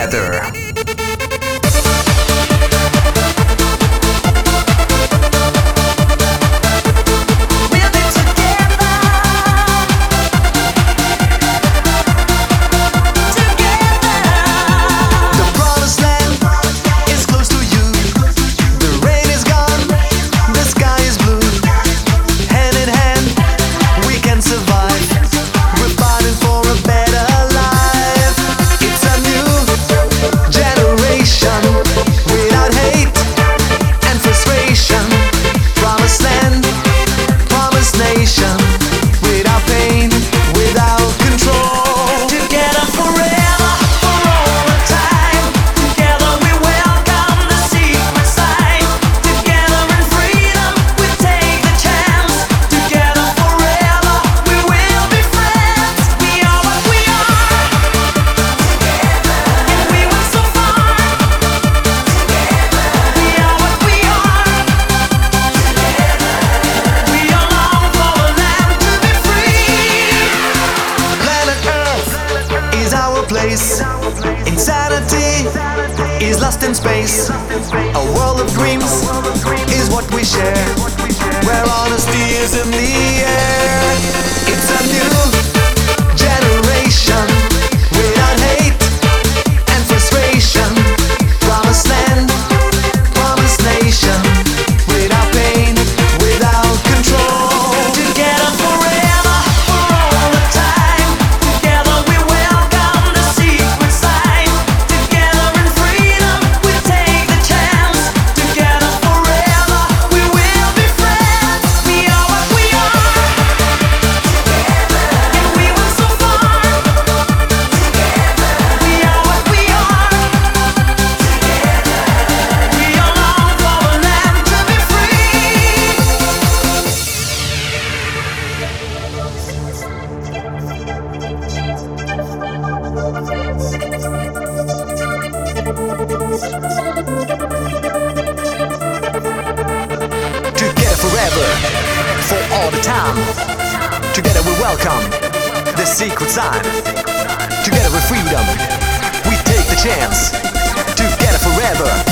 together. Insanity is lost in space. A world of dreams is what we share, where honesty is in the air. It's a new generation without hate and frustration. Promised land, promised nation, without pain, without control. Together forever, for all the time. Together we welcome the secret side. Together in freedom we take the chance. Together forever we will be friends. We are what we are. Together, and we went so far. Together, we are what we are. Together, we are long for the land to be free. Together forever, for all the time. Together we welcome the secret sign. Together with freedom, we take the chance. Together forever.